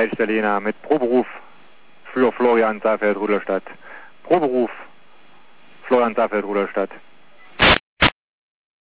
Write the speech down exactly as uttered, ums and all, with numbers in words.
Alex Berliner mit Proberuf für Florian Saalfeld Rudolstadt. Proberuf Florian Saalfeld Rudolstadt.